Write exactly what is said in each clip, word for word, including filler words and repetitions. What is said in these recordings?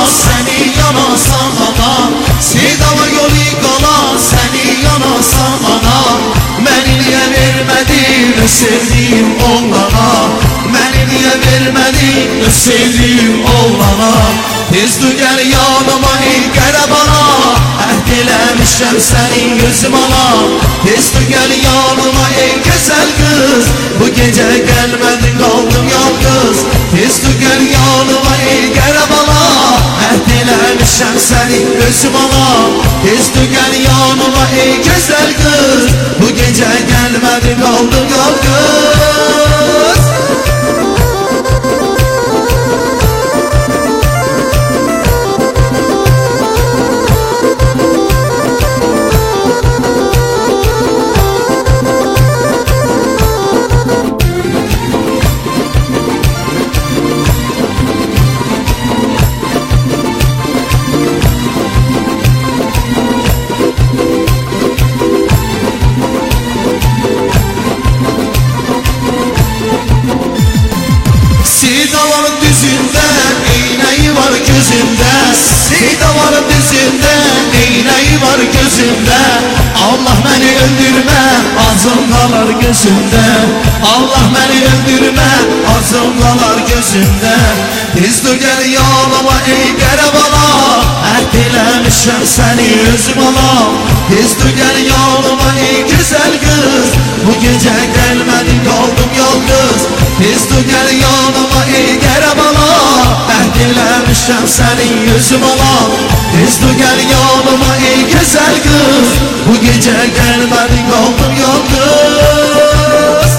seni yanasan ana, Sevdama yolu qala seni yanasan ana. Məni niyə vermədin öz sevdiyim oğlana, Məni niyə vermədin öz sevdiyim oğlana. Tez dur gəl yanıma ey qərəbana, əhd eləmişəm səni gözüm ala. Tez dur gəl yanıma ey gözəl qız, bu gecə gəlmədin qaldım yalqız. Tez dur gəl yanıma ey qərəbana, əhd eləmişəm səni gözüm ala. Tez dur gəl yanıma ey gözəl qız, bu gecə gəlmədin qaldım yalqız. Sevdaların düzündə eynəyi var gözündə, Sevdaların düzündə eynəyi var gözündə. Allah məni öldürmə, acım qalar gözündə, Allah məni öldürmə, acım qalar gözündə. Tez dur gəl yanıma ey qərəbana, əhd eləmişəm səni özüm ala. Tez dur gəl yanıma ey gözəl qız, bu gecə gəlmədin qaldım yalqız. Tez dur gəl yanıma ey qərəbana, əhd eləmişəm səni özüm ala. Tez dur gəl yanıma ey gözəl qız, bu gecə gəlmədin qaldım yalqız.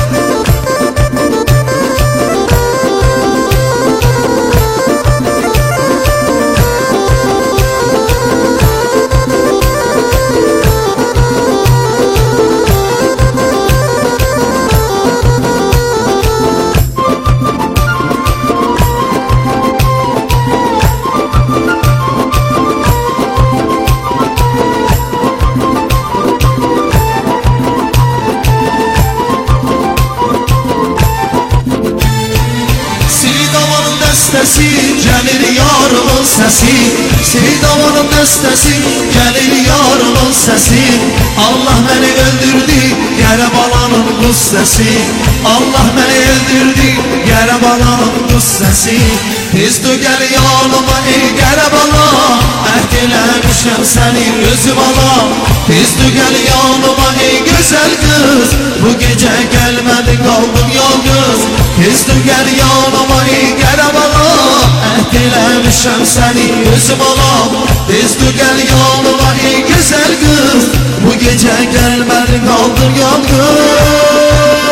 Dəstəsi gəlir yarımın səsi, Sevdaların dəstəsi gəlir yarımın səsi. Allah məni öldürdü Qərəbalanın quz səsi, Allah məni öldürdü Qərəbalanın quz səsi. Tez dur gəl yanıma ey Qərəbala, əhd eləmişəm səni özüm ala. Tez dur gəl yanıma ey gözəl qız, bu gecə gəlmədin qaldım yalqız. Tez dur gəl yanıma ey Qərəbala, əhd eləmişəm səni özüm ala. Tez dur gəl yanıma ey gözəl qız, bu gecə gəlmədin qaldım yalqız.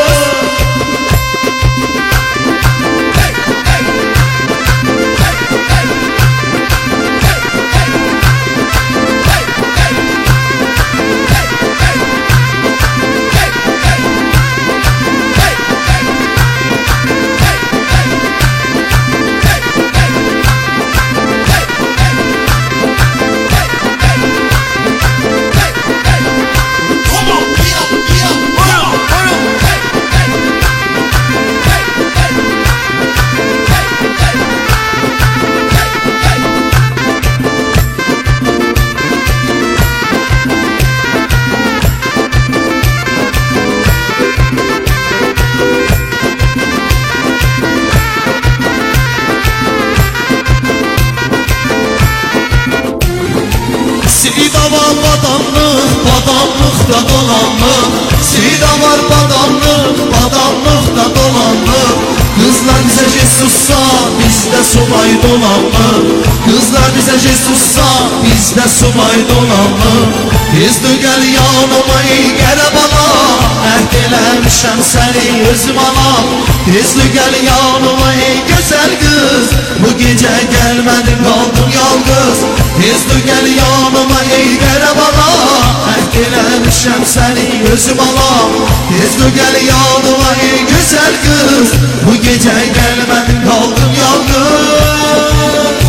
Sevda var badamlıq, badamlıqda dolanlıq, Sevda var badamlıq, badamlıqda dolanlıq. Qızlar bizə Jesus'a, bizdə subay dolanlıq, Qızlar bizə Jesus'a, bizdə subay dolanlıq. Tez dur gəl yanıma ey Qərəbala, əhd eləmişəm səni özüm ala. Tez dur gəl yanıma ey gözəl qız, bu gecə gəlmədin qaldım yalqız. Tez dur gəl yanıma ey Qərəbala, əhd eləmişəm səni özüm ala. Tez dur gəl yanıma ey gözəl qız, bu gecə gəlmədin qaldım yalqız.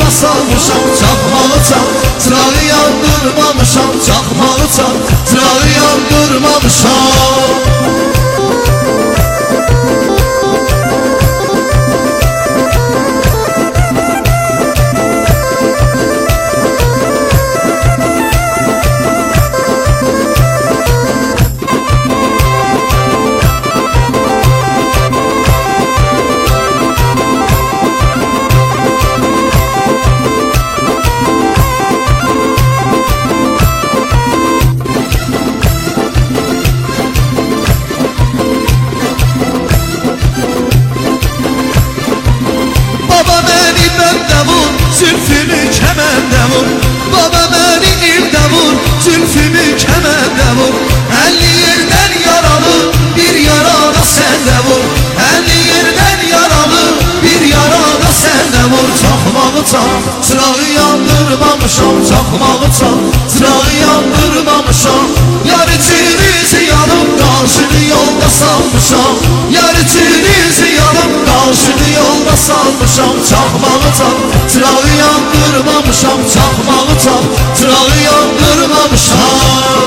yolda salmışam çakmağı çal. Çırağı yandırmamışam çakmağı çal. Çırağı yandırmamışam. Zülfümü kemende vur. Baba beni ilde vur. Zülfümü kemende vur. Elli yerden yaralı bir yara da sende vur. Elli yerden yaralı bir yara da sende vur. Çakmağı çal, çırağı yandırmamışam. Çakmağı çal, çırağı yandırmamışam. Yar içinizi yanıp karşını yolda salmışam. Yar içinizi yanıp karşını yolda salmışam. Çakmağı çal, çırağı yandırmamışam. Çakmağı çal, çırağı yandırmamışam.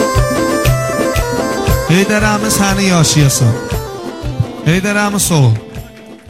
Heydər əmi səni yaşayasın. Heydər əmi sağ ol.